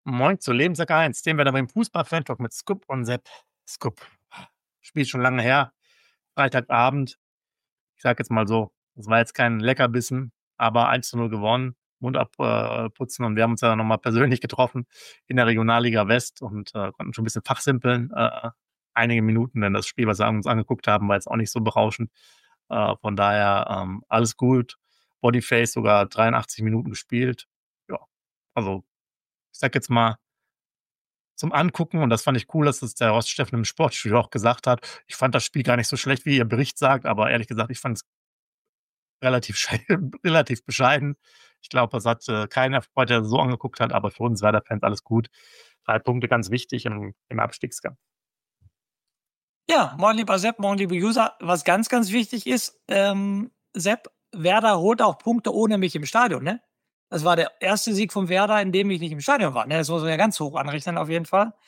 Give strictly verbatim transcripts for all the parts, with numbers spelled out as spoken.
Moin zu Lebensjahr eins, den wir da beim Fußball-Fan-Talk mit Scoop und Sepp. Scoop, Spiel ist schon lange her, Freitagabend. Ich sage jetzt mal so, es war jetzt kein Leckerbissen, aber eins zu null gewonnen, Mund abputzen äh, putzen und wir haben uns ja noch mal persönlich getroffen in der Regionalliga West und, äh, konnten schon 'n bisschen fachsimpeln, äh, einige Minuten, denn das Spiel, was wir uns angeguckt haben, war jetzt auch nicht so berauschend. Äh, von daher, ähm, alles gut. Boniface sogar dreiundachtzig Minuten gespielt. Ja, also, ich sage jetzt mal zum Angucken und das fand ich cool, dass es der Horst Steffen im Sportstudio auch gesagt hat. Ich fand das Spiel gar nicht so schlecht, wie Ihr Bericht sagt, aber ehrlich gesagt, ich fand's relativ schei relativ bescheiden. Ich glaube, das hat, äh, keiner erfreut, der so angeguckt hat, aber für uns Werder-Fans alles gut. drei Punkte ganz wichtig im im Abstiegskampf. Ja, moin lieber Sepp, moin liebe User. Was ganz, ganz wichtig ist, ähm, Sepp, Werder holt auch Punkte ohne mich im Stadion, ne? Das war der erste Sieg von Werder, in dem ich nicht im Stadion war, ne? Das muss man ja ganz hoch anrechnen auf jeden Fall.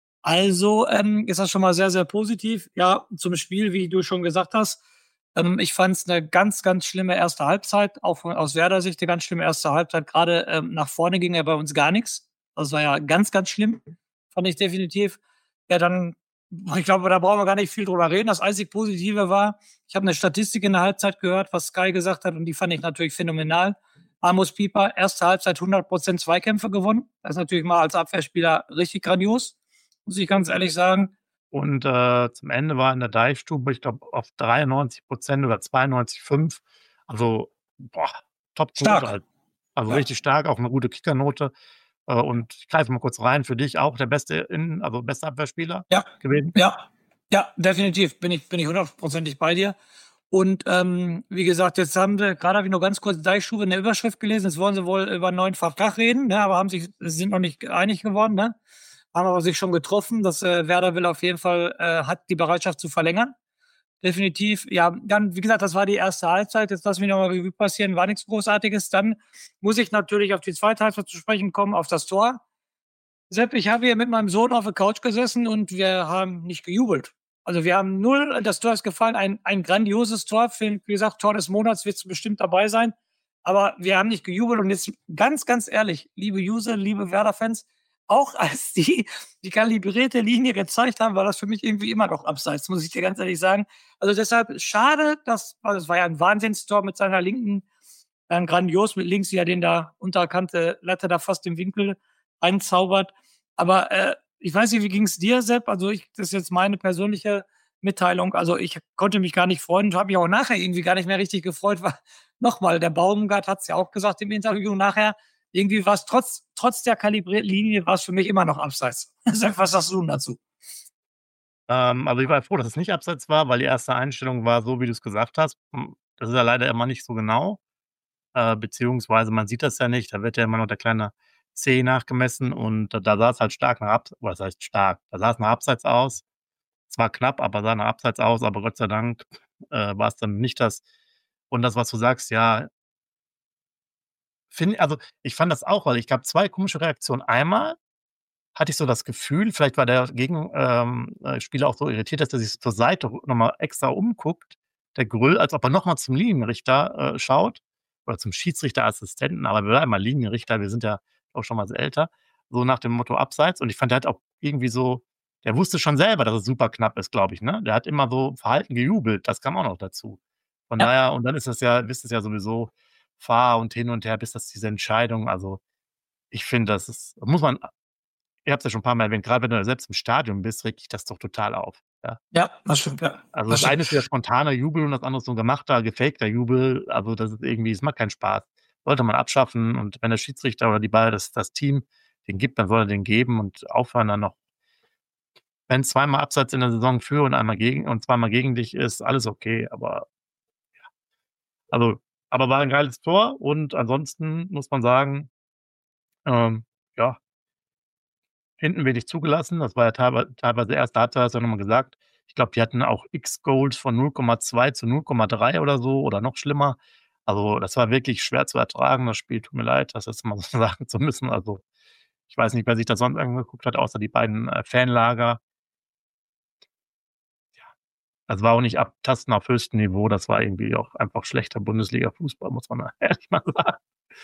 Also, ähm, ist das schon mal sehr, sehr positiv. Ja, zum Spiel, wie du schon gesagt hast, ähm, ich fand's 'ne ganz, ganz schlimme erste Halbzeit, auch von aus Werder-Sicht 'ne ganz schlimme erste Halbzeit. Grade, ähm, nach vorne ging ja bei uns gar nix. Das war ja ganz, ganz schlimm, fand ich definitiv. Ja, dann ich glaube, da brauchen wir gar nicht viel drüber reden. Das einzig Positive war, ich habe 'ne Statistik in der Halbzeit gehört, was Sky gesagt hat und die fand ich natürlich phänomenal. Amos Pieper, erste Halbzeit hundert Prozent Zweikämpfe gewonnen. Das ist natürlich mal als Abwehrspieler richtig grandios, muss ich ganz ehrlich sagen. Und, äh, zum Ende war in der Deichstube, ich glaube, auf dreiundneunzig Prozent oder zweiundneunzig fünf. Also, boah, Top-Quote Stark. halt. Also, Ja. richtig stark, auch 'ne gute Kickernote. Äh, und ich greife mal kurz rein, für dich auch der beste Innen also, bester Abwehrspieler Ja, gewesen? ja, ja, definitiv bin ich bin ich hundertprozentig bei dir. Und, ähm, wie gesagt, jetzt haben sie grade habe ich nur ganz kurz Deichstube in der Überschrift gelesen, jetzt wollen sie wohl über 'n neuen Vertrag reden, ne, aber haben sich sind noch nicht einig geworden, ne? Haben aber sich schon getroffen, dass, äh, Werder will auf jeden Fall äh, hat die Bereitschaft zu verlängern. Definitiv. Ja, dann, wie gesagt, das war die erste Halbzeit. Jetzt lass mich noch mal Revue passieren, war nix Großartiges. Dann muss ich natürlich auf die zweite Halbzeit zu sprechen kommen, auf das Tor. Sepp, ich habe hier mit meinem Sohn auf der Couch gesessen und wir haben nicht gejubelt. Also, wir haben null das Tor ist gefallen, ein ein grandioses Tor. Für wie gesagt, Tor des Monats wird's bestimmt dabei sein. Aber wir haben nicht gejubelt und jetzt ganz, ganz ehrlich, liebe User, liebe Werder-Fans, auch als die die kalibrierte Linie gezeigt haben, war das für mich irgendwie immer noch abseits, muss ich dir ganz ehrlich sagen. Also, deshalb schade, dass weil es war ja 'n Wahnsinnstor mit seiner Linken, ähm, grandios mit links, wie er den da unterkante Latte da fast im Winkel reinzaubert. Aber, äh, ich weiß nicht, wie ging's dir, Sepp? Also, ich das ist jetzt meine persönliche Mitteilung. Also, ich konnte mich gar nicht freuen und habe mich auch nachher irgendwie gar nicht mehr richtig gefreut, weil noch mal, der Baumgart hat's ja auch gesagt im Interview nachher, irgendwie war's trotz trotz der kalibrierten Linie war's für mich immer noch abseits. Sepp, was sagst du 'n dazu? Ähm, also, ich war froh, dass es nicht abseits war, weil die erste Einstellung war so, wie du's gesagt hast. Hm, das ist ja leider immer nicht so genau, äh, beziehungsweise man sieht das ja nicht. Da wird ja immer noch der kleine Zeh nachgemessen und da da sah's halt stark nach Abs was heißt stark? Da sah's nach Abseits aus. Es war knapp, aber sah nach Abseits aus, aber Gott sei Dank, äh, war's dann nicht das. Und das, was du sagst, ja Finde also, ich fand das auch, weil ich gab zwei komische Reaktionen. Einmal hatte ich so das Gefühl, vielleicht war der Gegen ähm, äh, Spieler auch so irritiert, dass er sich zur Seite noch mal extra umguckt, der Grüll, als ob er noch mal zum Linienrichter, äh, schaut oder zum Schiedsrichterassistenten, aber bleiben mal Linienrichter, wir sind ja auch schon was älter, so nach dem Motto Abseits. Und ich fand, der hat auch irgendwie so der wusste schon selber, dass es super knapp ist, glaube ich, ne? Der hat immer so verhalten gejubelt, das kam auch noch dazu. Von Ja. daher und dann ist das ja wisst ihr's ja sowieso, Var und hin und her, bis das diese Entscheidung also, ich finde, das ist muss man ihr habt's ja schon 'n paar Mal erwähnt, grad wenn du da selbst im Stadion bist, regt dich das doch total auf, ja? Ja, das stimmt, ja. Also, Das das stimmt. eine ist ja spontaner Jubel und das andere ist so 'n gemachter, gefakter Jubel. Also, das ist irgendwie es macht keinen Spaß. Sollte man abschaffen und wenn der Schiedsrichter oder die Bayer das das Team den gibt, dann soll er den geben und aufhören dann noch Wenn zweimal Abseits in der Saison für und einmal gegen und zweimal gegen dich ist, alles okay, aber ja. Also aber war 'n geiles Tor und ansonsten muss man sagen, ähm, ja hinten wenig zugelassen. Das war ja teilwei teilweise erste Halbzeit, hast du ja noch mal gesagt. Ich glaube, die hatten auch X-Goals von null Komma zwei zu null Komma drei oder so oder noch schlimmer. Also, das war wirklich schwer zu ertragen, das Spiel. Tut mir leid, das jetzt mal so sagen zu müssen. Also, ich weiß nicht, wer sich das sonst angeguckt hat, außer die beiden, äh, Fanlager. Ja, das war auch nicht Abtasten auf höchstem Niveau. Das war irgendwie auch einfach schlechter Bundesliga-Fußball, muss man mal ehrlich mal sagen.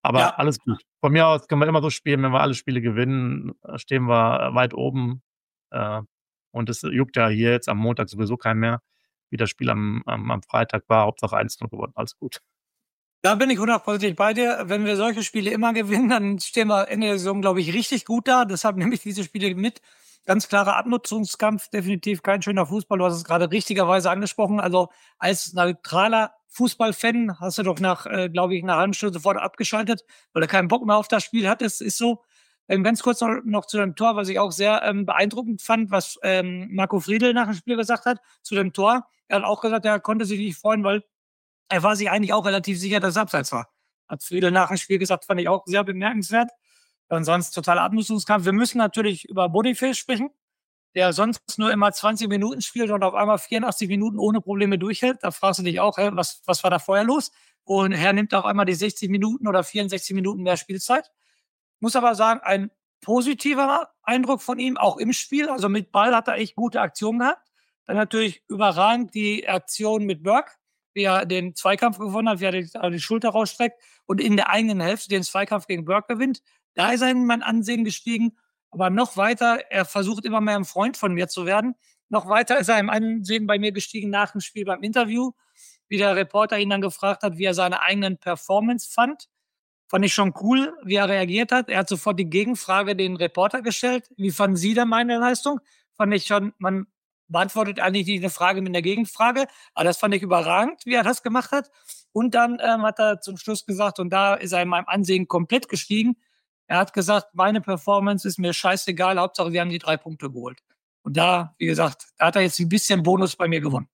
Aber Ja, alles gut. Von mir aus können wir immer so spielen, wenn wir alle Spiele gewinnen, äh, stehen wir weit oben. Äh, und es juckt ja hier jetzt am Montag sowieso keinen mehr, wie das Spiel am am am Freitag war. Hauptsache eins null gewonnen, alles gut. da bin ich hundertprozentig bei dir. Wenn wir solche Spiele immer gewinnen, dann stehen wir Ende der Saison, glaube ich, richtig gut da. Deshalb nehme ich diese Spiele mit. Ganz klarer Abnutzungskampf, definitiv kein schöner Fußball. Du hast es gerade richtigerweise angesprochen. Also als neutraler Fußballfan hast du doch nach, äh, glaube ich, einer halben Stunde sofort abgeschaltet, weil du keinen Bock mehr auf das Spiel hattest. Ist so. Ähm, ganz kurz noch, noch zu dem Tor, was ich auch sehr ähm, beeindruckend fand, was ähm, Marco Friedl nach dem Spiel gesagt hat zu dem Tor. Er hat auch gesagt, er konnte sich nicht freuen, weil er war sich eigentlich auch relativ sicher, dass es abseits war. Hat Friedel nach dem Spiel gesagt, fand ich auch sehr bemerkenswert. Und sonst totaler Abnutzungskampf. Wir müssen natürlich über Boniface sprechen, der sonst nur immer zwanzig Minuten spielt und auf einmal vierundachtzig Minuten ohne Probleme durchhält. Da fragst du dich auch, hä, was, was war da vorher los? Und er nimmt auf einmal die sechzig Minuten oder vierundsechzig Minuten mehr Spielzeit. Muss aber sagen, ein positiver Eindruck von ihm, auch im Spiel. Also mit Ball hat er echt gute Aktionen gehabt. Dann natürlich überragend die Aktion mit Burke, wie er den Zweikampf gewonnen hat, wie er die, die Schulter rausstreckt und in der eigenen Hälfte den Zweikampf gegen Burke gewinnt. Da ist er in mein Ansehen gestiegen. Aber noch weiter, er versucht immer mehr ein Freund von mir zu werden. Noch weiter ist er im Ansehen bei mir gestiegen nach dem Spiel beim Interview, wie der Reporter ihn dann gefragt hat, wie er seine eigenen Performance fand. Fand ich schon cool, wie er reagiert hat. Er hat sofort die Gegenfrage den Reporter gestellt. Wie fanden Sie denn meine Leistung? Fand ich schon, man beantwortet eigentlich nicht eine Frage mit einer Gegenfrage, aber das fand ich überragend, wie er das gemacht hat. Und dann ähm, hat er zum Schluss gesagt, und da ist er in meinem Ansehen komplett gestiegen. Er hat gesagt, meine Performance ist mir scheißegal, Hauptsache wir haben die drei Punkte geholt. Und da, wie gesagt, da hat er jetzt ein bisschen Bonus bei mir gewonnen.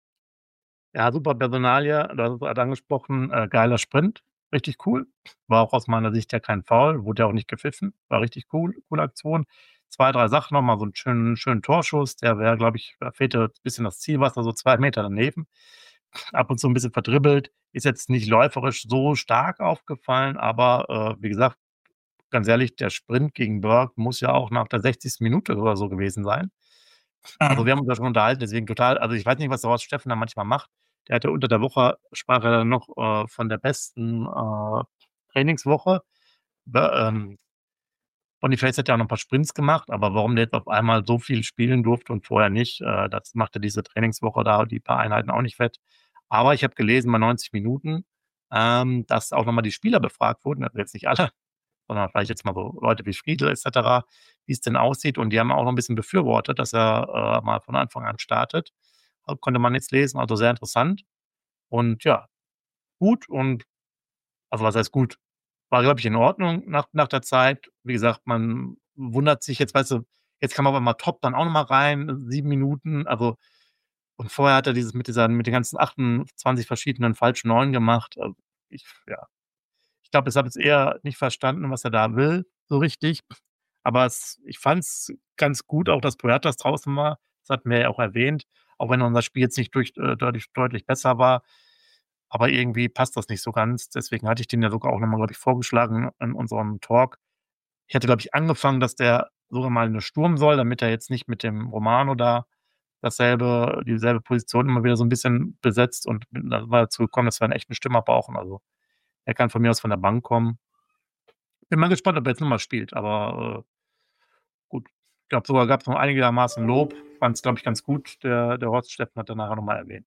Ja, super Personalie, du hast es grad angesprochen, äh, geiler Sprint, richtig cool. War auch aus meiner Sicht ja kein Foul, wurde ja auch nicht gepfiffen, war richtig cool, coole Aktion. zwei, drei Sachen noch mal, so 'n schönen schönen Torschuss, der wäre, glaube ich, da fehlte 'n bisschen das Zielwasser, so zwei Meter daneben. Ab und zu 'n bisschen verdribbelt, ist jetzt nicht läuferisch so stark aufgefallen, aber, äh, wie gesagt, ganz ehrlich, der Sprint gegen Burke muss ja auch nach der sechzigsten Minute oder so gewesen sein. Also, Mhm. wir haben uns da schon unterhalten, deswegen total, also, ich weiß nicht, was daraus Steffen da manchmal macht. Der hatte unter der Woche, sprach er dann noch, äh, von der besten, äh, Trainingswoche. Be ähm, Boniface hat ja auch noch 'n paar Sprints gemacht, aber warum der jetzt auf einmal so viel spielen durfte und vorher nicht, äh, das machte diese Trainingswoche da, die paar Einheiten auch nicht fett. Aber ich habe gelesen bei neunzig Minuten, ähm, dass auch noch mal die Spieler befragt wurden, also jetzt nicht alle, sondern vielleicht jetzt mal so Leute wie Friedl et cetera, wie's denn aussieht. Und die haben auch noch 'n bisschen befürwortet, dass er, äh, mal von Anfang an startet. Äh, konnte man jetzt lesen, also sehr interessant. Und ja, gut und, also was heißt gut? War, glaube ich, in Ordnung nach nach der Zeit. Wie gesagt, man wundert sich jetzt, weißt du, jetzt kam aber mal Top dann auch noch mal rein, sieben Minuten, also, und vorher hat er dieses mit dieser mit den ganzen achtundzwanzig verschiedenen falschen Neuen gemacht. Also, ich ja, ich glaube, ich habe jetzt eher nicht verstanden, was er da will, so richtig. Aber es ich fand's ganz gut auch, dass Puertas draußen war. Das hatten wir ja auch erwähnt, auch wenn unser Spiel jetzt nicht durch äh, deutlich deutlich besser war. Aber irgendwie passt das nicht so ganz. Deswegen hatte ich den ja sogar auch noch mal, glaube ich, vorgeschlagen in unserem Talk. Ich hatte, glaube ich, angefangen, dass der sogar mal in 'ne Sturm soll, damit er jetzt nicht mit dem Romano da dasselbe dieselbe Position immer wieder so 'n bisschen besetzt, und bin dann mal dazu gekommen, dass wir 'n echten Stürmer brauchen. Also, er kann von mir aus von der Bank kommen. Bin mal gespannt, ob er jetzt noch mal spielt, aber, äh, gut. Ich glaube sogar, gab's noch einigermaßen Lob. Fand's, glaube ich, ganz gut. Der der Horst Steffen hat dann nachher noch mal erwähnt.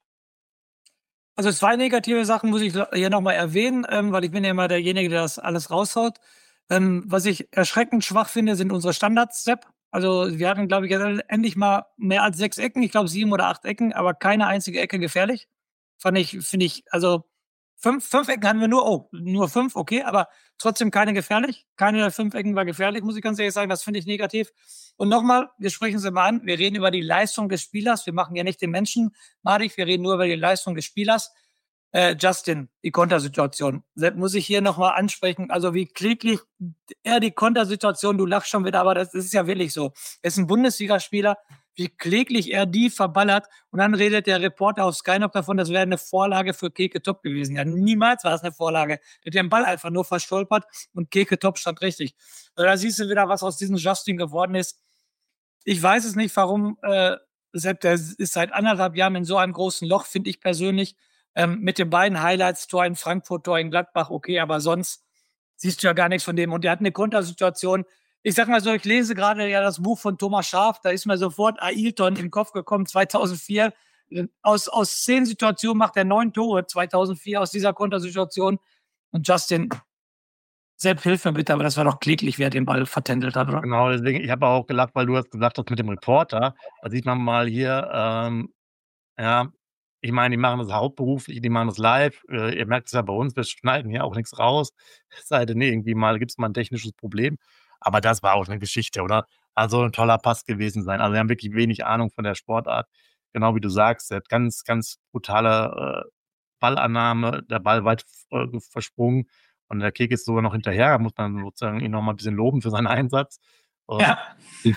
Also zwei negative Sachen muss ich hier noch mal erwähnen, ähm, weil ich bin ja immer derjenige, der das alles raushaut. Ähm, was ich erschreckend schwach finde, sind unsere Standards, Sepp. Also wir hatten, glaube ich, jetzt endlich mal mehr als sechs Ecken, ich glaube sieben oder acht Ecken, aber keine einzige Ecke gefährlich. Fand ich, finde ich, also fünf, fünf Ecken hatten wir nur, oh, nur fünf, okay, aber trotzdem keine gefährlich. Keine der fünf Ecken war gefährlich, muss ich ganz ehrlich sagen. Das finde ich negativ. Und nochmal, wir sprechen es immer an, wir reden über die Leistung des Spielers. Wir machen ja nicht den Menschen madig, wir reden nur über die Leistung des Spielers. Äh, Justin, die Kontersituation. Das muss ich hier nochmal ansprechen. Also wie kläglich er die Kontersituation, du lachst schon wieder, aber das, das ist ja wirklich so. Er ist ein Bundesligaspieler, wie kläglich er die verballert. Und dann redet der Reporter auf Sky noch davon, das wäre eine Vorlage für Keke Top gewesen. Ja, niemals war es eine Vorlage. Der hat den Ball einfach nur verstolpert und Keke Top stand richtig. Also da siehst du wieder, was aus diesem Justin geworden ist. Ich weiß es nicht, warum äh, Sepp, der ist seit anderthalb Jahren in so einem großen Loch, finde ich persönlich. Ähm, mit den beiden Highlights, Tor in Frankfurt, Tor in Gladbach, okay, aber sonst siehst du ja gar nichts von dem. Und der hat eine Kontersituation. Ich sag mal so, ich lese gerade ja das Buch von Thomas Schaaf, da ist mir sofort Ailton im Kopf gekommen, zweitausendvier. Aus, aus zehn Situationen macht er neun Tore, zweitausendvier aus dieser Kontersituation. Und Justin, Sepp, hilf mir bitte, aber das war doch kläglich, wer den Ball vertändelt hat, oder? Genau, deswegen, ich habe auch gelacht, weil du hast gesagt hast mit dem Reporter. Da sieht man mal hier, ähm, ja, ich meine, die machen das hauptberuflich, die machen das live. Äh, ihr merkt es ja bei uns, wir schneiden hier auch nichts raus. Es sei denn, irgendwie mal gibt's mal ein technisches Problem. Aber das war auch eine Geschichte, oder? Also ein toller Pass gewesen sein. Also, wir haben wirklich wenig Ahnung von der Sportart. Genau wie du sagst, er hat ganz, ganz brutale, äh, Ballannahme, der Ball weit f äh, versprungen und der Kick ist sogar noch hinterher. Da muss man sozusagen ihn noch mal 'n bisschen loben für seinen Einsatz. Äh, Ja.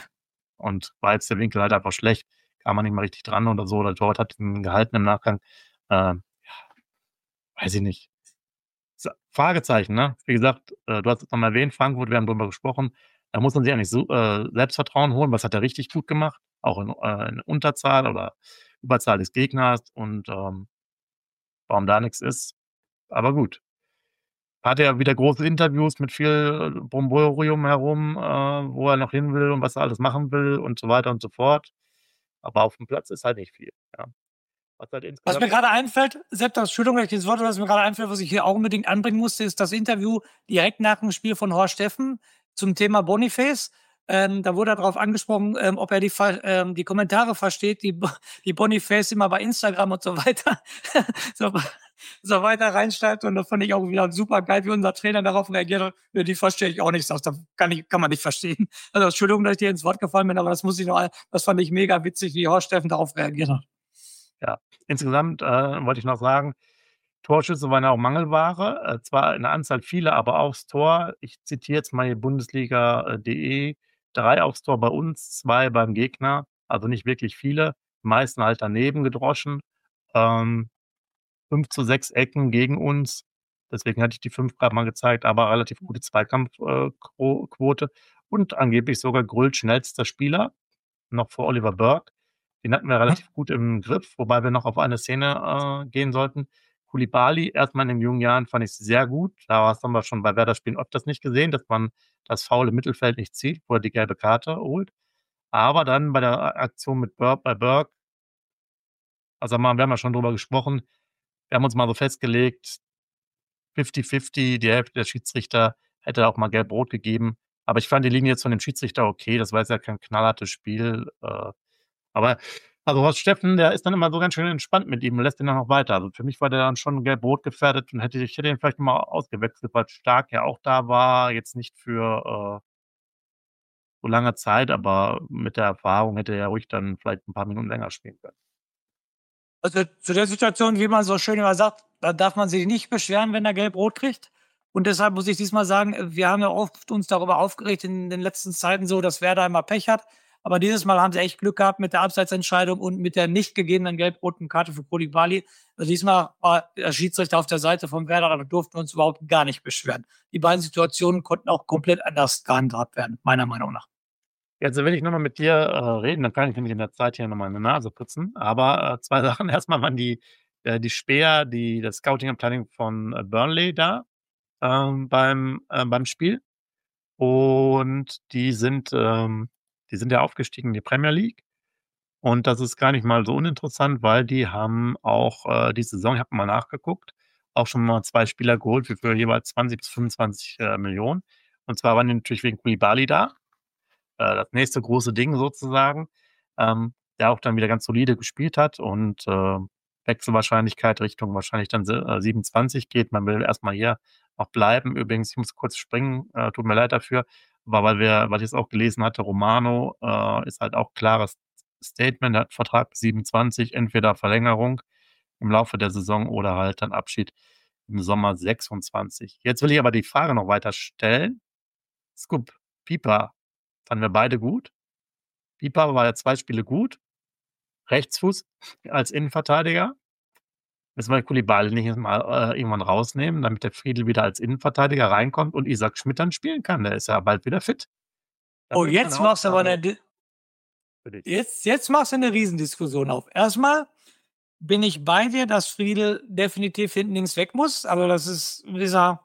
und war jetzt der Winkel halt einfach schlecht, kam man nicht mal richtig dran oder so. Der Torwart hat ihn gehalten im Nachgang. Ähm, ja, weiß ich nicht. S Fragezeichen, ne? Wie gesagt, äh, du hast es noch mal erwähnt, Frankfurt, wir haben drüber gesprochen. Da muss man sich eigentlich so äh, Selbstvertrauen holen. Was hat er richtig gut gemacht? Auch in äh, in Unterzahl oder Überzahl des Gegners und, ähm, warum da nix ist, aber gut. Hat er wieder große Interviews mit viel Bromborium herum, äh, wo er noch hin will und was er alles machen will und so weiter und so fort. Aber auf dem Platz ist halt nicht viel, ja. Was halt Was mir insgesamt gerade einfällt, Sepp, das Entschuldigung, wenn ich das Wort, was mir gerade einfällt, was ich hier auch unbedingt anbringen musste, ist das Interview direkt nach dem Spiel von Horst Steffen zum Thema Boniface. Ähm, da wurde er darauf angesprochen, ähm, ob er die, Ver- ähm, die Kommentare versteht, die, Bo- die Boniface immer bei Instagram und so weiter, so, so weiter reinschreibt. Und das fand ich auch wieder super geil, wie unser Trainer darauf reagiert hat. Ja, die verstehe ich auch nicht, sagst, das kann, ich, kann man nicht verstehen. Also Entschuldigung, dass ich dir ins Wort gefallen bin, aber das muss ich noch, das fand ich mega witzig, wie Horst Steffen darauf reagiert hat. ja. Insgesamt, äh, wollte ich noch sagen, Torschüsse waren ja auch Mangelware, äh, zwar in der Anzahl viele, aber aufs Tor. Ich zitiere jetzt mal hier Bundesliga, äh, de: drei aufs Tor bei uns, zwei beim Gegner, also nicht wirklich viele, die meisten halt daneben gedroschen. Ähm, fünf zu sechs Ecken gegen uns. Deswegen hatte ich die fünf grad mal gezeigt, aber relativ gute Zweikampf äh, Quo Quote und angeblich sogar Grülls schnellster Spieler, noch vor Oliver Burke. Den hatten wir relativ gut im Griff, wobei wir noch auf eine Szene, äh, gehen sollten. Koulibaly, erst mal in den jungen Jahren fand ich sehr gut. Da hast haben wir schon bei Werder-Spielen öfters nicht gesehen, dass man das Foul im Mittelfeld nicht zieht, wo er die gelbe Karte holt. Aber dann bei der A Aktion mit Burke bei Burke, also, wir haben ja schon drüber gesprochen, wir haben uns mal so festgelegt, fifty fifty, die Hälfte der Schiedsrichter hätte auch mal gelb-rot gegeben. Aber ich fand die Linie jetzt von dem Schiedsrichter okay. Das war jetzt ja kein knallhartes Spiel. Äh, aber also Horst Steffen, der ist dann immer so ganz schön entspannt mit ihm und lässt ihn dann noch weiter. Also für mich war der dann schon gelb-rot gefährdet und hätte ich hätte ihn vielleicht mal ausgewechselt, weil Stark ja auch da war. Jetzt nicht für äh, so lange Zeit, aber mit der Erfahrung hätte er ruhig dann vielleicht ein paar Minuten länger spielen können. Also zu der Situation, wie man so schön immer sagt, da darf man sich nicht beschweren, wenn er gelb-rot kriegt. Und deshalb muss ich diesmal sagen, äh, wir haben ja oft uns darüber aufgeregt in den letzten Zeiten so, dass Werder immer Pech hat. Aber dieses Mal haben sie echt Glück gehabt mit der Abseitsentscheidung und mit der nicht gegebenen gelb-roten Karte für Koulibaly. Also diesmal war der Schiedsrichter auf der Seite von Werder, aber wir durften uns überhaupt gar nicht beschweren. Die beiden Situationen konnten auch komplett anders gehandhabt werden, meiner Meinung nach. Jetzt will ich noch mal mit dir, äh, reden, dann kann ich nämlich in der Zeit hier noch mal 'ne Nase putzen. Aber, äh, zwei Sachen. Erst mal waren die äh, die Späher, die das Scouting-Abteilung von, äh, Burnley da, ähm, beim äh, beim Spiel. Und die sind ähm, die sind ja aufgestiegen in die Premier League. Und das ist gar nicht mal so uninteressant, weil die haben auch, äh, die Saison ich habe mal nachgeguckt, auch schon mal zwei Spieler geholt für für jeweils zwanzig bis fünfundzwanzig, äh, Millionen. Und zwar waren die natürlich wegen Koulibaly da. Äh, das nächste große Ding sozusagen, ähm, der auch dann wieder ganz solide gespielt hat und, äh, Wechselwahrscheinlichkeit Richtung wahrscheinlich dann se äh, siebenundzwanzig geht. Man will erst mal hier auch bleiben. Übrigens, ich muss kurz springen, äh, tut mir leid dafür, aber weil wir weil ich es auch gelesen hatte, Romano, äh, ist halt auch klares Statement. Er hat Vertrag bis siebenundzwanzig, entweder Verlängerung im Laufe der Saison oder halt dann Abschied im Sommer sechsundzwanzig. Jetzt will ich aber die Frage noch weiter stellen. Scoop, Pieper fanden wir beide gut. Pieper war ja zwei Spiele gut. Rechtsfuß als Innenverteidiger. Müssen wir Koulibaly nicht mal, äh, irgendwann rausnehmen, damit der Friedl wieder als Innenverteidiger reinkommt und Isaac Schmidt dann spielen kann. Der ist ja bald wieder fit. Das Oh, ist meine jetzt machst du aber Aufgabe eine, für dich. jetzt, jetzt machst du eine Riesendiskussion auf. Erstmal bin ich bei dir, dass Friedel definitiv hinten links weg muss. Aber das ist dieser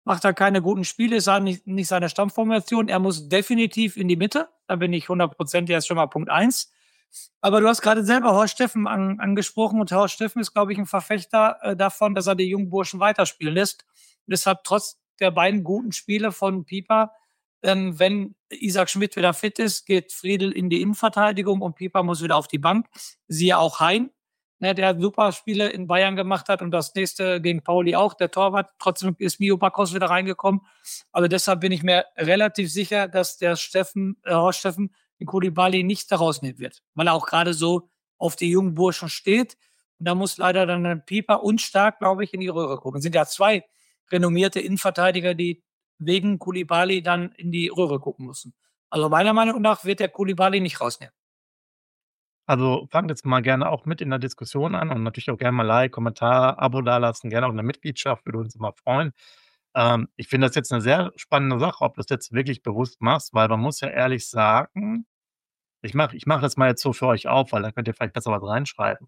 macht er keine guten Spiele, ist er nicht, nicht seine Stammformation. Er muss definitiv in die Mitte. Da bin ich hundert Prozent jetzt schon mal Punkt eins. Aber du hast gerade selber Horst Steffen an, angesprochen und Horst Steffen ist, glaube ich, ein Verfechter äh, davon, dass er die jungen Burschen weiterspielen lässt. Und deshalb trotz der beiden guten Spiele von Pieper, ähm, wenn Isaac Schmidt wieder fit ist, geht Friedel in die Innenverteidigung und Pieper muss wieder auf die Bank. Siehe auch Hein, ne, der super Spiele in Bayern gemacht hat und das nächste gegen Pauli auch, der Torwart. Trotzdem ist Mio Backhaus wieder reingekommen. Also deshalb bin ich mir relativ sicher, dass der Steffen, äh, Horst Steffen den Koulibaly nicht da rausnehmen wird, weil er auch gerade so auf die jungen Burschen steht. Und da muss leider dann ein Pieper und Stark, glaube ich, in die Röhre gucken. Es sind ja zwei renommierte Innenverteidiger, die wegen Koulibaly dann in die Röhre gucken müssen. Also meiner Meinung nach wird der Koulibaly nicht rausnehmen. Also, fangt jetzt mal gerne auch mit in der Diskussion an und natürlich auch gerne mal Like, Kommentar, Abo dalassen, gerne auch eine Mitgliedschaft, würde uns immer freuen. Ähm, ich finde das jetzt eine sehr spannende Sache, ob du das jetzt wirklich bewusst machst, weil man muss ja ehrlich sagen, ich mache ich mache das mal jetzt so für euch auf, weil dann könnt ihr vielleicht besser was reinschreiben.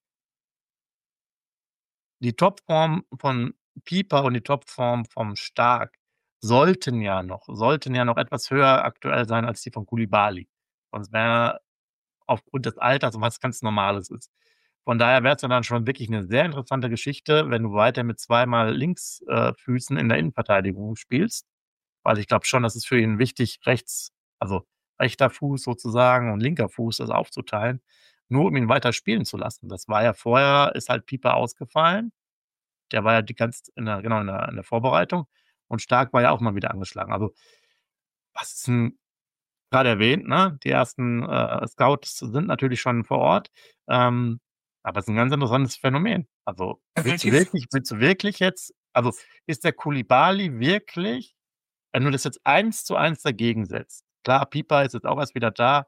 Die Topform von Pieper und die Topform vom Stark sollten ja noch sollten ja noch etwas höher aktuell sein als die von Koulibaly. Sonst wäre aufgrund des Alters und was ganz Normales ist. Von daher wäre es ja dann schon wirklich eine sehr interessante Geschichte, wenn du weiter mit zweimal Linksfüßen äh, Füßen in der Innenverteidigung spielst, weil ich glaube schon, das ist für ihn wichtig, rechts also rechter Fuß sozusagen und linker Fuß das aufzuteilen, nur um ihn weiter spielen zu lassen. Das war ja vorher ist halt Pieper ausgefallen. Der war ja die ganz in der genau, in der in der Vorbereitung und Stark war ja auch mal wieder angeschlagen. Also, was ist 'n grade erwähnt, ne, die ersten, äh, Scouts sind natürlich schon vor Ort, ähm, aber es ist 'n ganz interessantes Phänomen. Also, willst du Definitiv. wirklich willst du wirklich jetzt also, ist der Koulibaly wirklich wenn du das jetzt eins zu eins dagegen setzt klar, Pieper ist jetzt auch erst wieder da.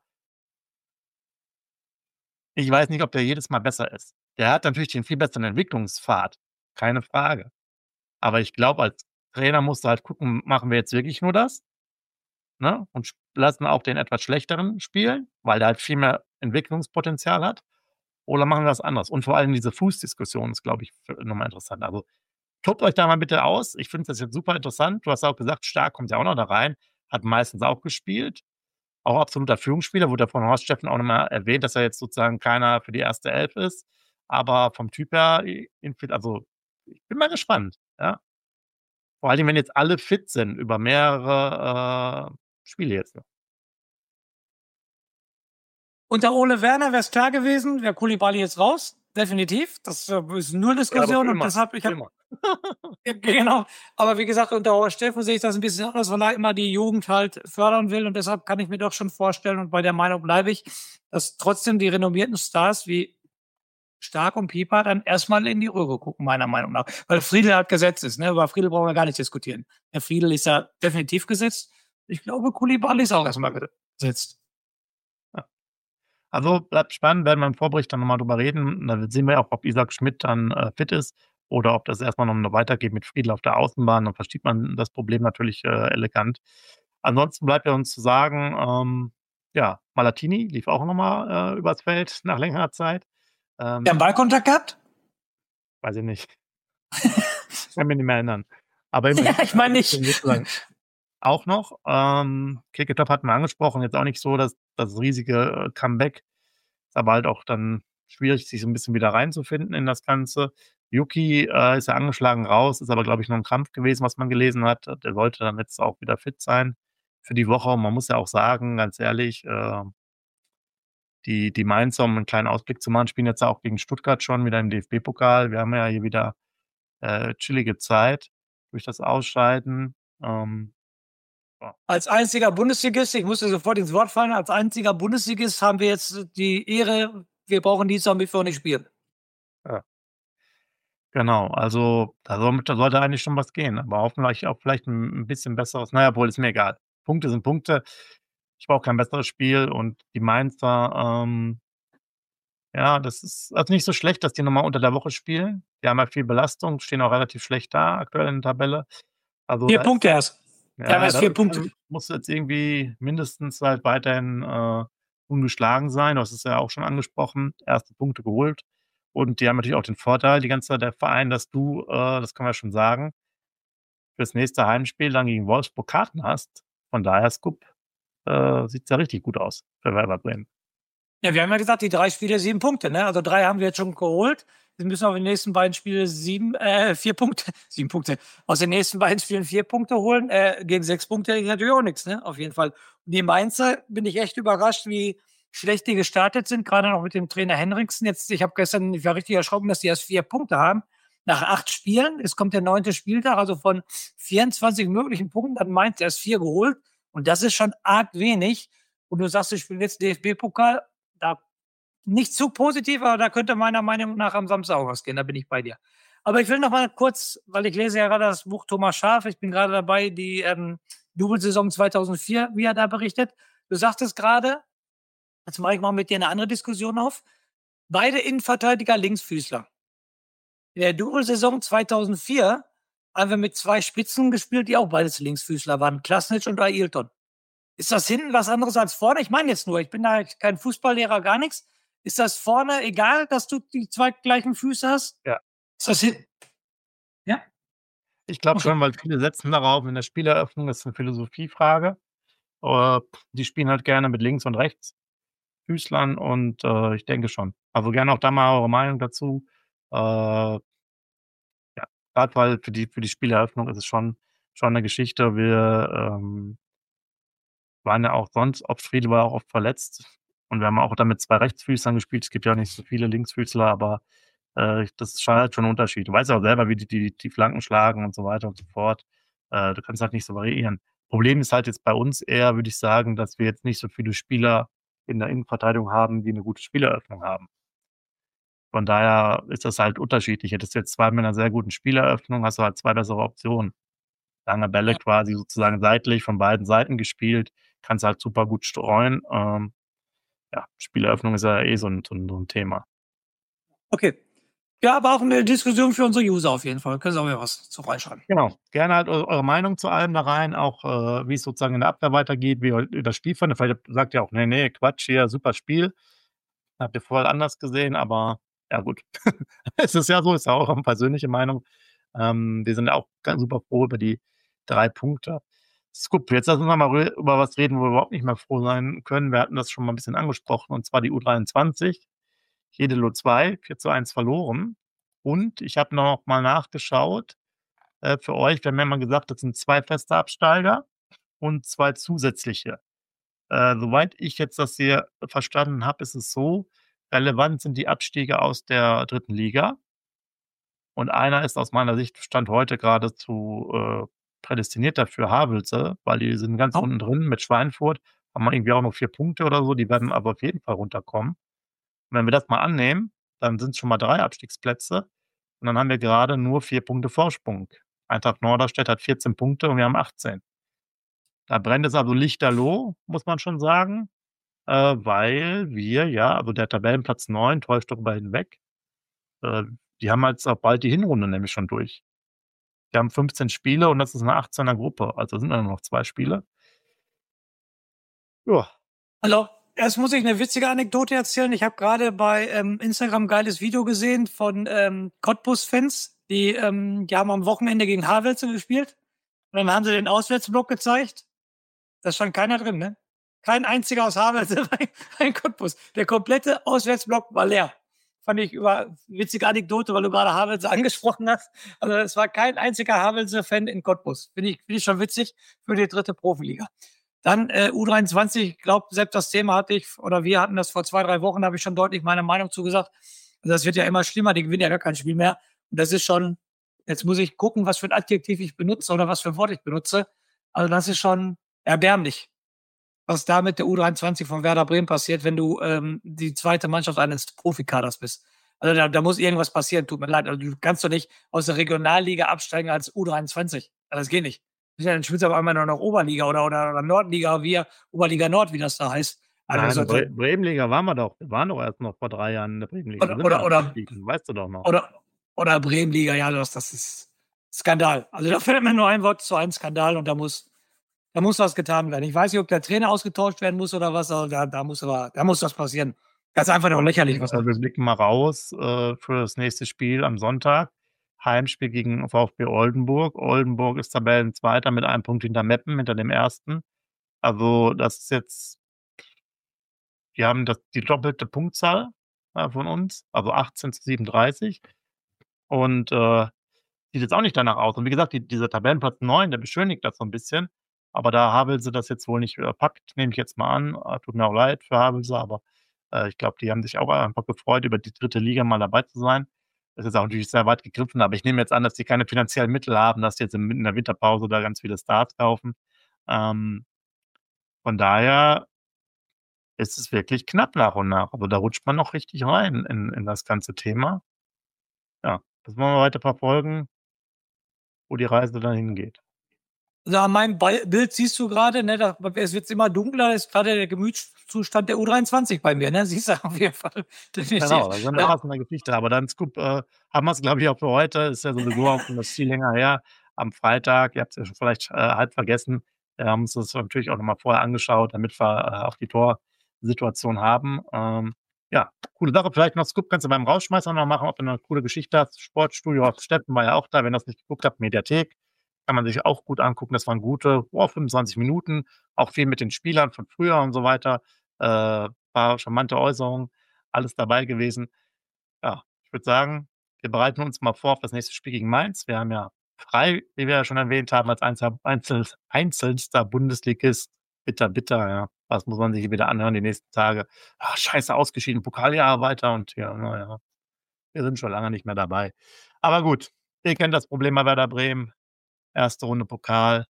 Ich weiß nicht, ob der jedes Mal besser ist. Der hat natürlich den viel besseren Entwicklungspfad, keine Frage. Aber ich glaube, als Trainer musst du halt gucken, machen wir jetzt wirklich nur das, ne, und sch lassen auch den etwas Schlechteren spielen, weil der halt viel mehr Entwicklungspotenzial hat, oder machen wir was anderes? Und vor allem diese Fußdiskussion ist, glaube ich, f noch mal interessant. Also, tobt euch da mal bitte aus. Ich finde das jetzt super interessant. Du hast auch gesagt, Stark kommt ja auch noch da rein, hat meistens auch gespielt, auch absoluter Führungsspieler, wurde ja von Horst Steffen auch noch mal erwähnt, dass er jetzt sozusagen keiner für die erste Elf ist, aber vom Typ her i infiel also, ich bin mal gespannt, ja? Vor allen Dingen, wenn jetzt alle fit sind über mehrere, äh, Spiele jetzt noch. Unter Ole Werner wäre es klar gewesen, wäre Koulibaly jetzt raus, definitiv. Das äh, ist null Ja, aber Diskussion für und immer, deshalb, ich für habe immer. ja, genau. Aber wie gesagt, unter Horst Steffen sehe ich das ein bisschen anders, weil er immer die Jugend halt fördern will und deshalb kann ich mir doch schon vorstellen und bei der Meinung bleibe ich, dass trotzdem die renommierten Stars wie Stark und Pieper dann erstmal in die Röhre gucken, meiner Meinung nach. Weil Friedel halt gesetzt ist, ne? Über Friedel brauchen wir gar nicht diskutieren. Der Friedel ist ja definitiv gesetzt. Ich glaube, Koulibaly ist auch erstmal gesetzt. Ja. Also, bleibt spannend, werden wir im Vorbericht dann noch mal drüber reden. Da sehen wir auch, ob Isaac Schmidt dann, äh, fit ist oder ob das erst mal noch weitergeht mit Friedl auf der Außenbahn. Dann versteht man das Problem natürlich, äh, elegant. Ansonsten bleibt ja uns zu sagen, ähm, ja, Malatini lief auch noch mal, äh, übers Feld nach längerer Zeit. Der Ähm einen Ballkontakt gehabt? Weiß ich nicht. Kann mich nicht mehr erinnern. Aber Ja, immerhin, ich meine äh, nicht. sozusagen auch noch, ähm, Keke-Top hatten wir angesprochen, jetzt auch nicht so das das riesige, äh, Comeback. Ist aber halt auch dann schwierig, sich so 'n bisschen wieder reinzufinden in das Ganze. Yuki, äh, ist ja angeschlagen raus, ist aber, glaube ich, nur 'n Krampf gewesen, was man gelesen hat. Der sollte dann jetzt auch wieder fit sein für die Woche. Und man muss ja auch sagen, ganz ehrlich, äh die die Mainzer, um 'n kleinen Ausblick zu machen, spielen jetzt auch gegen Stuttgart schon wieder im D F B-Pokal. Wir haben ja hier wieder, äh, chillige Zeit durch das Ausscheiden. Ähm, ja. Als einziger Bundesligist, ich musste sofort ins Wort fallen, als einziger Bundesligist haben wir jetzt die Ehre, wir brauchen Dienstag, Mittwoch nicht spielen. Ja. Genau, also da soll da sollte eigentlich schon was gehen, aber hoffentlich auch vielleicht 'n 'n bisschen besseres na ja, obwohl, ist mir egal. Punkte sind Punkte. Ich brauche kein besseres Spiel und die Mainzer, ähm ja, das ist also nicht so schlecht, dass die noch mal unter der Woche spielen. Die haben halt viel Belastung, stehen auch relativ schlecht da aktuell in der Tabelle. Also, vier da ist Punkte erst. Wir haben ja, erst da vier Punkte. musst du jetzt irgendwie mindestens halt weiterhin, äh, ungeschlagen sein. Du hast es ja auch schon angesprochen, erste Punkte geholt. Und die haben natürlich auch den Vorteil, die ganze Zeit der Verein, dass du, äh das können wir schon sagen fürs nächste Heimspiel dann gegen Wolfsburg Karten hast. Von daher, Scoop, äh, sieht's ja richtig gut aus für Werder Bremen. Ja, wir haben ja gesagt, die drei Spiele, sieben Punkte, ne? Also drei haben wir jetzt schon geholt. Wir müssen auf die nächsten beiden Spiele sieben, äh, vier Punkte, sieben Punkte, aus den nächsten beiden Spielen vier Punkte holen. Äh, gegen sechs Punkte ist natürlich auch nichts, ne? Auf jeden Fall. Und die Mainzer bin ich echt überrascht, wie schlecht die gestartet sind, gerade noch mit dem Trainer Henriksen. Jetzt, ich habe gestern, ich war richtig erschrocken, dass die erst vier Punkte haben. Nach acht Spielen, es kommt der neunte Spieltag, also von vierundzwanzig möglichen Punkten hat Mainz erst vier geholt. Und das ist schon arg wenig. Und du sagst, ich spiele jetzt D F B-Pokal. Da nicht zu positiv, aber da könnte meiner Meinung nach am Samstag auch was gehen. Da bin ich bei dir. Aber ich will noch mal kurz, weil ich lese ja gerade das Buch Thomas Schaaf. Ich bin gerade dabei, die ähm, Double-Saison zweitausendvier, wie er da berichtet. Du sagtest gerade, jetzt mache ich mal mit dir eine andere Diskussion auf. Beide Innenverteidiger Linksfüßler. In der Double-Saison zweitausendvier haben wir mit zwei Spitzen gespielt, die auch beides Linksfüßler waren. Klasnic und Ailton. Ist das hinten was anderes als vorne? Ich meine jetzt nur, ich bin da kein Fußballlehrer, gar nichts. Ist das vorne egal, dass du die zwei gleichen Füße hast? Ja. Ist das hinten? Ja? Ich glaube Okay. schon, weil viele setzen darauf in der Spieleröffnung, das ist eine Philosophiefrage. Äh, die spielen halt gerne mit links und rechts Füßlern und, äh, ich denke schon. Also, gerne auch da mal eure Meinung dazu. Äh, ja, grad weil für die für die Spieleröffnung ist es schon schon 'ne Geschichte. Wir, ähm waren ja auch sonst oft Friedel war auch oft verletzt und wir haben auch dann mit zwei Rechtsfüßlern gespielt. Es gibt ja auch nicht so viele Linksfüßler, aber, äh, das ist halt schon 'n Unterschied. Du weißt ja auch selber, wie die die die Flanken schlagen und so weiter und so fort. Äh, du kannst halt nicht so variieren. Problem ist halt jetzt bei uns eher, würde ich sagen, dass wir jetzt nicht so viele Spieler in der Innenverteidigung haben, die 'ne gute Spieleröffnung haben. Von daher ist das halt unterschiedlich. Hättest du jetzt zwei mit 'ner sehr guten Spieleröffnung, hast du halt zwei bessere Optionen. Lange Bälle Ja. quasi sozusagen seitlich von beiden Seiten gespielt, kannst halt super gut streuen. Ähm, ja, Spieleröffnung ist ja eh so 'n so 'n so 'n Thema. Okay. Ja, aber auch eine Diskussion für unsere User auf jeden Fall. Können Sie auch wieder was zu reinschreiben. Genau. Gerne halt eu eure Meinung zu allem da rein, auch, äh, wie es sozusagen in der Abwehr weitergeht, wie ihr das Spiel fandet. Vielleicht sagt ihr auch: „Ne, ne, Quatsch hier, super Spiel. Habt ihr voll anders gesehen“, aber ja gut. Es ist ja so, ist ja auch 'ne persönliche Meinung. Ähm, wir sind auch ganz super froh über die drei Punkte. Scoop, jetzt lass uns noch mal rö über was reden, wo wir überhaupt nicht mehr froh sein können. Wir hatten das schon mal 'n bisschen angesprochen, und zwar die U dreiundzwanzig. Jedelo zwei, vier zu eins verloren. Und ich habe noch mal nachgeschaut, äh, für euch. Wir haben ja immer gesagt, das sind zwei feste Absteiger und zwei zusätzliche. Äh, soweit ich jetzt das hier verstanden habe, ist es so, relevant sind die Abstiege aus der dritten Liga. Und einer ist aus meiner Sicht Stand heute geradezu, äh, prädestiniert dafür, Havelse, weil die sind ganz Oh. unten drin mit Schweinfurt, haben wir irgendwie auch noch vier Punkte oder so, die werden aber auf jeden Fall runterkommen. Und wenn wir das mal annehmen, dann sind's schon mal drei Abstiegsplätze und dann haben wir gerade nur vier Punkte Vorsprung. Eintracht Norderstedt hat vierzehn Punkte und wir haben achtzehn. Da brennt es also lichterloh, muss man schon sagen, äh, weil wir ja also der Tabellenplatz neun täuscht darüber hinweg. Äh, die haben jetzt auch bald die Hinrunde nämlich schon durch. Die haben fünfzehn Spiele und das ist 'ne achtzehner Gruppe, also sind nur noch zwei Spiele. Ja. Hallo. Erst muss ich 'ne witzige Anekdote erzählen. Ich habe gerade bei, ähm, Instagram 'n geiles Video gesehen von, ähm, Cottbus-Fans, die, ähm die haben am Wochenende gegen Havelse gespielt und dann haben sie den Auswärtsblock gezeigt. Da stand keiner drin, ne? Kein einziger aus Havelse bei bei Cottbus. Der komplette Auswärtsblock war leer. Fand ich über witzige Anekdote, weil du gerade Havelse angesprochen hast. Also, es war kein einziger Havelse-Fan in Cottbus. Finde ich finde ich schon witzig für die dritte Profiliga. Dann, äh, U dreiundzwanzig, ich glaube, selbst das Thema hatte ich oder wir hatten das vor zwei, drei Wochen, da habe ich schon deutlich meine Meinung zu gesagt. Das wird ja immer schlimmer, die gewinnen ja gar kein Spiel mehr. Und das ist schon jetzt muss ich gucken, was für 'n Adjektiv ich benutze oder was für 'n Wort ich benutze. Also, das ist schon erbärmlich, was da mit der U dreiundzwanzig von Werder Bremen passiert, wenn du, ähm, die zweite Mannschaft eines Profikaders bist. Also, da da muss irgendwas passieren. Tut mir leid. Also, du kannst doch nicht aus der Regionalliga absteigen als U dreiundzwanzig. Also, das geht nicht. Ja, dann spielst du auf einmal nur noch Oberliga oder oder oder Nordliga, wie Oberliga Nord, wie das da heißt. Also, Nein, Bre da Bremenliga waren wir doch. Wir waren doch erst noch vor drei Jahren in der Bremenliga. Da Oder sind wir oder doch oder abgestiegen, weißt du doch noch. oder oder Bremenliga, ja, das das ist Skandal. Also, da fällt mir nur ein Wort zu ein, Skandal und da muss da muss was getan werden. Ich weiß nicht, ob der Trainer ausgetauscht werden muss oder was, aber da da muss aber da muss was passieren. Das ist einfach nur lächerlich, was Äh, da wir blicken mal raus, äh, für das nächste Spiel am Sonntag. Heimspiel gegen VfB Oldenburg. Oldenburg ist Tabellenzweiter mit einem Punkt hinter Meppen, hinter dem ersten. Also, das ist jetzt die haben das die doppelte Punktzahl, äh, von uns, also achtzehn zu siebenunddreißig und, äh, sieht jetzt auch nicht danach aus. Und wie gesagt, die dieser Tabellenplatz neun, der beschönigt das so 'n bisschen, aber da Havelse das jetzt wohl nicht, äh, packt, nehme ich jetzt mal an. Äh, tut mir auch leid für Havelse, aber, äh, ich glaube, die haben sich auch einfach gefreut, über die dritte Liga mal dabei zu sein. Das ist auch natürlich sehr weit gegriffen, aber ich nehme jetzt an, dass die keine finanziellen Mittel haben, dass die jetzt in in der Winterpause da ganz viele Stars kaufen. Ähm, von daher ist es wirklich knapp nach und nach. Also, da rutscht man noch richtig rein in in das ganze Thema. Ja, das wollen wir weiter verfolgen wo die Reise dann hingeht. Also, an meinem Bei Bild siehst du grade, ne, da es wird immer dunkler, ist grade der Gemütszustand der U dreiundzwanzig bei mir, ne? Siehst du auf jeden Fall. Definitiv. Genau, das ist 'ne Ja. passende Geschichte. Aber dann Scoop, äh, haben wir's, glaube ich, auch für heute. Ist ja sowieso auch schon was viel länger her. Am Freitag, ihr habt's ja schon vielleicht, äh, halb vergessen, wir haben uns das natürlich auch noch mal vorher angeschaut, damit wir, äh, auch die Torsituation haben. Ähm, ja, coole Sache. Vielleicht noch Scoop kannst du beim Rausschmeißer noch machen, ob du 'ne coole Geschichte hast. Sportstudio Steffen war ja auch da, wenn ihr's nicht geguckt habt, Mediathek. Kann man sich auch gut angucken. Das waren gute, boah, fünfundzwanzig Minuten, auch viel mit den Spielern von früher und so weiter. Äh, paar charmante Äußerungen, alles dabei gewesen. Ja, ich würde sagen, wir bereiten uns mal vor auf das nächste Spiel gegen Mainz. Wir haben ja frei, wie wir ja schon erwähnt haben, als einzel einzel einzelster Bundesligist. Bitter, bitter, ja. Das muss man sich wieder anhören die nächsten Tage. „Ah, scheiße, ausgeschieden, Pokaljahr weiter“ und ja, na ja. Wir sind schon lange nicht mehr dabei. Aber gut, ihr kennt das Problem bei Werder Bremen. Erste Runde Pokal.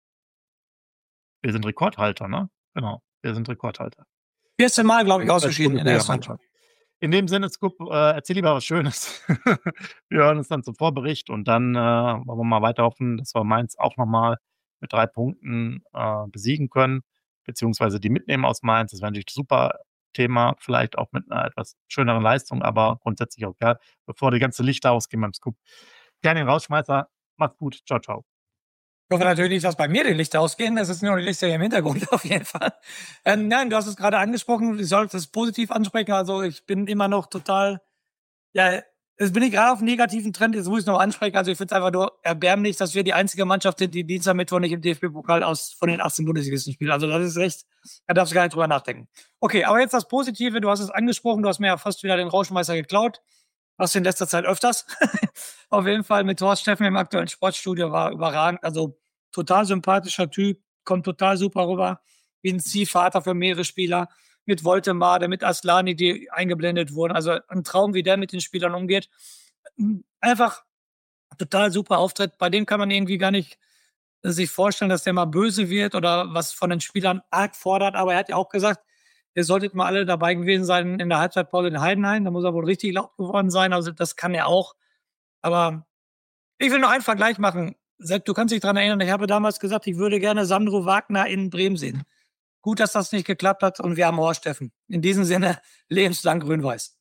Wir sind Rekordhalter, ne? Genau, wir sind Rekordhalter. vierzehn Mal, glaube ich, ausgeschieden in der ersten Mannschaft. In dem Sinne, Scoop, äh, erzähl lieber was Schönes. Wir hören uns dann zum Vorbericht und dann, äh, wollen wir mal weiter hoffen, dass wir Mainz auch noch mal mit drei Punkten, äh, besiegen können, beziehungsweise die mitnehmen aus Mainz. Das wäre natürlich super Thema, vielleicht auch mit 'ner etwas schöneren Leistung, aber grundsätzlich auch geil, bevor die ganzen Lichter ausgehen beim Scoop. Gerne den Rausschmeißer. Macht's gut. Tschau, tschau. Ich hoffe natürlich nicht, dass bei mir die Lichter ausgehen. Das sind nur die Lichter hier im Hintergrund auf jeden Fall. Ähm, nein, du hast es grade angesprochen. Ich sollte es positiv ansprechen. Also, ich bin immer noch total ja, jetzt bin ich grade auf 'n negativen Trend. Jetzt muss ich's noch ansprechen. Also, ich finde es einfach nur erbärmlich, dass wir die einzige Mannschaft sind, die Dienstag, Mittwoch nicht im D F B-Pokal aus von den achtzehn Bundesligisten spielen. Also, das ist echt da darfst du gar nicht drüber nachdenken. Okay, aber jetzt das Positive. Du hast es angesprochen. Du hast mir ja fast wieder den Rausschmeißer geklaut. Hast du in letzter Zeit öfters. Auf jeden Fall mit Thorsten Steffen im aktuellen Sportstudio war überragend. Also, total sympathischer Typ, kommt total super rüber, wie 'n Ziehvater für mehrere Spieler. Mit Woltemade, mit Aslani, die eingeblendet wurden. Also, 'n Traum, wie der mit den Spielern umgeht. Hm, einfach total super Auftritt. Bei dem kann man irgendwie gar nicht sich vorstellen, dass der mal böse wird oder was von den Spielern arg fordert. Aber er hat ja auch gesagt, ihr solltet mal alle dabei gewesen sein in der Halbzeitpause in Heidenheim. Da muss er wohl richtig laut geworden sein. Also, das kann er auch. Aber ich will noch einen Vergleich machen. Sepp, du kannst dich dran erinnern, ich habe damals gesagt, ich würde gerne Sandro Wagner in Bremen sehen. Gut, dass das nicht geklappt hat und wir haben Horst Steffen. In diesem Sinne, lebenslang grün-weiß.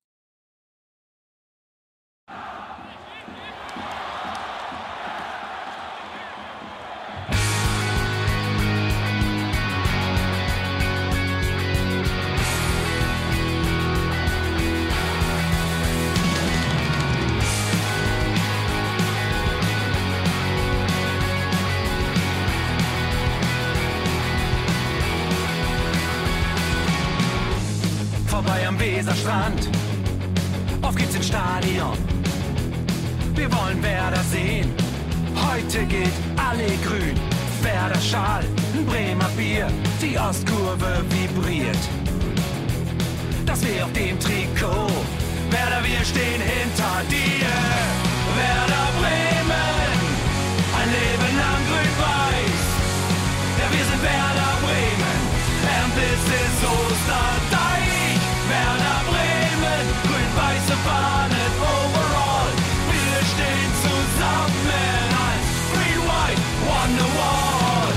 Vorbei am Weserstrand, auf geht's ins Stadion. Wir wollen Werder sehen, heute gilt alle grün. Werder Schal, ein Bremer Bier, die Ostkurve vibriert. Das weh auf dem Trikot, Werder, wir stehen hinter dir. Werder Bremen, ein Leben lang grün-weiß. Ja, wir sind Werder Bremen, and this is Osterdeich. Werder Bremen, grün-weiße Fahnen overall. Wir stehen zusammen als Green White Wonderwall.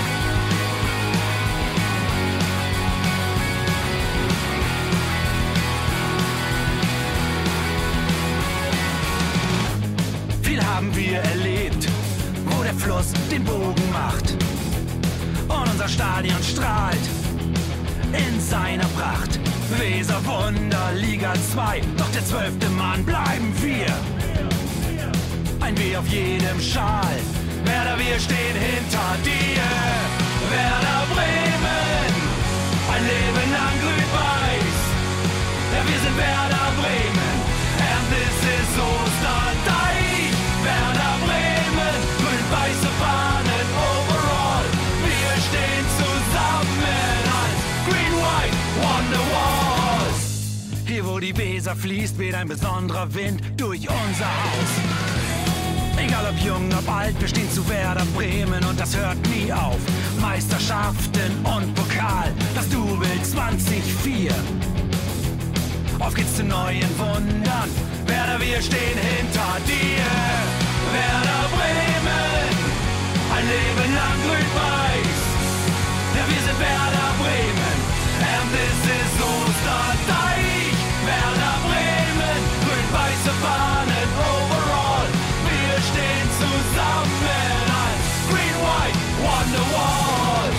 Viel haben wir erlebt, wo der Fluss den Bogen macht. Und unser Stadion strahlt in seiner Pracht. Weser Wunder, Liga zwei, doch der zwölfte Mann bleiben wir. wie auf jedem Schal. Werder, wir stehen hinter dir. Werder Bremen, ein Leben lang grün-weiß. Ja, wir sind Werder Bremen, and this is Osterdeich. Werder Bremen, grün-weiße Fahnen overall. Wir stehen zusammen als Green White Wonderwall. Hier wo die Weser fließt, weht ein besonderer Wind durch unser Haus. Egal ob jung, ob alt, wir stehen zu Werder Bremen und das hört nie auf. Meisterschaften und Pokal, das Double zwanzig vier. Auf geht's zu neuen Wundern, Werder, wir stehen hinter dir. Werder Bremen, ein Leben lang grün-weiß. Ja, wir sind Werder Bremen, and this is Osterdeich. Werder Bremen, grün-weiße Fahnen overall. Wir stehen zusammen als Green White Wonderwall.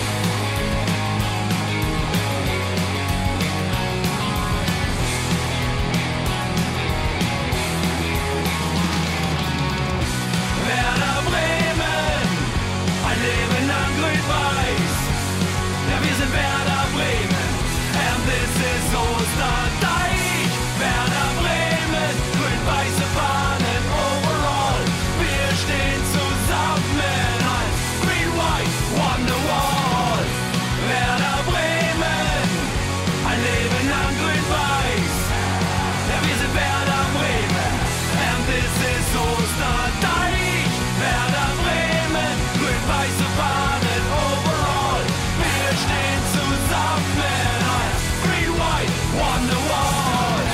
Werder Bremen, ein Leben lang grün-weiß. Ja, wir sind Werder Bremen, and this is Osterdeich. Werder Bremen, grün-weiße Fahnen overall. Wir stehen zusammen als Green White Wonderwall. Werder Bremen, ein Leben lang grün-weiß. Ja, wir sind Werder Bremen, and this is Osterdeich. Werder Bremen, grün-weiße Fahnen overall. Wir stehen zusammen als Green White Wonderwall.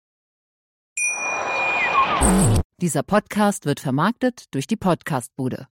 Dieser Podcast wird vermarktet durch die Podcastbude.